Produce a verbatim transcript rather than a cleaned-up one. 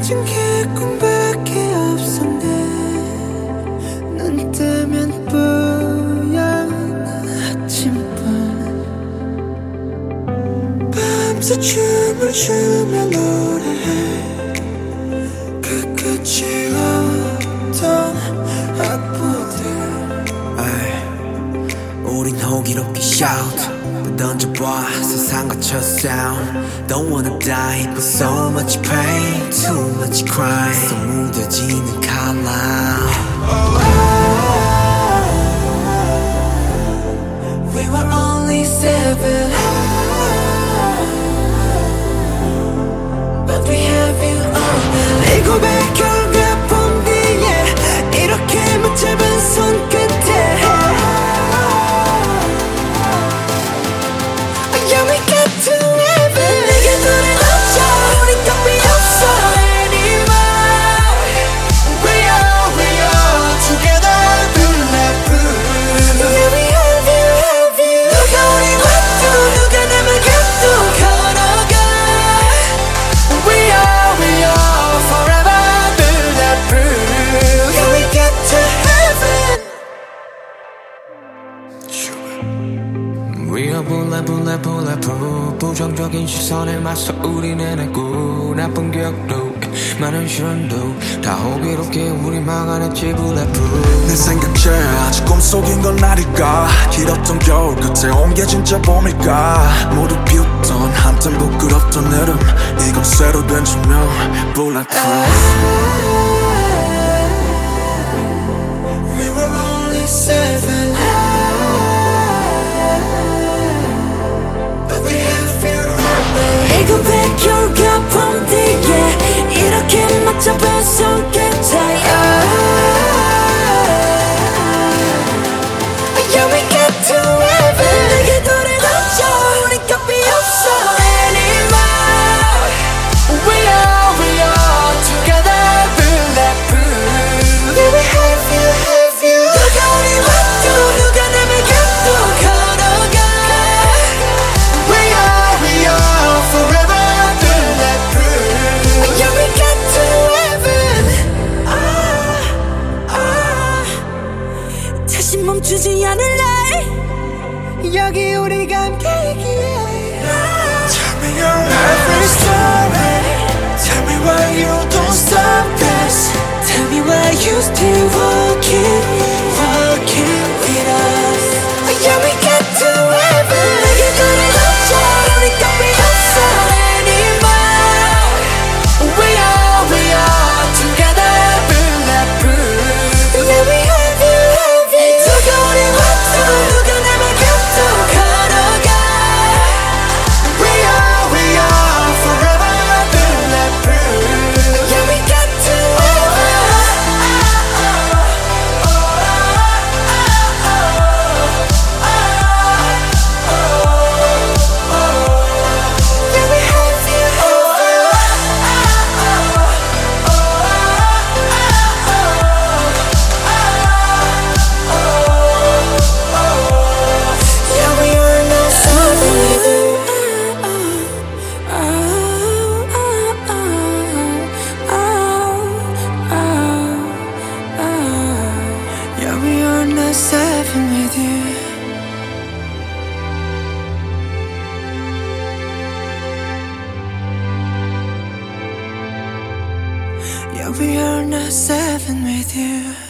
가진 게 꿈밖에 없었네. 눈 뜨면 뿌연 아침밤 밤새 춤을 추며 노래해 그 끝이 없던 악보들. 우린 호기롭게 shout 던져봐 세상 갇혀 sound. Don't wanna die but so much pain, too much crime. 속 무뎌지는 칼라. We were only seven, but we have you all now. 이 고백 결과 본 뒤에 이렇게 못 잡은 손끝에 Yeah, we got to heaven. 내게 돌아오자. 우린 답이 없어 anymore. We are, we are together bulletproof. Yeah, we have you, have you. 누가 우리 와도 누가 남을 가도 걸어가. We are, we are forever bulletproof. Yeah, we got to heaven. We are bullet bullet bulletproof. 부정적인 시선에 맞서 우리 내내고 나쁜 기억도 많은 시련도 다 호기롭게 우리 막아냈지 bulletproof. 내 생각제 아직 꿈속인 건 아닐까. 길었던 겨울 끝에 온 게 진짜 봄일까. 모두 비웃던 한땐 부끄럽던 여름 이건 새로 된 조명 bulletproof. We were only seven, but we have you all. 이 고백 결과 본 뒤에 이렇게 못 잡은 손끝에 Yeah, we got to heaven. 내게 돌아오자. 우린 겁이 없어 anymore. We are, we are together bulletproof. Yeah, we have you, have you. 누가 우리 와도 누가 남을 가도 걸어가. We are, we are forever bulletproof. Yeah, we got to heaven. 아, 아. 다시 멈추지 않을래. 여기 우리가 함께이기에. Tell me your every story. Tell me why you don't stop this. Tell me why you still walking, walking with us. Yeah, we got to heaven. 내게 돌아오자. 우리 겁이 없어 anymore. We are, we are together bulletproof. Yeah, we have you, have you. 누가 우리 와도 누가 남을 가도 걸어가. We are, we are forever bulletproof. Yeah, we got to Yeah, we have you, Yeah, we are not seven with you. Yeah, we are not seven with you. Yeah, we are not seven with you.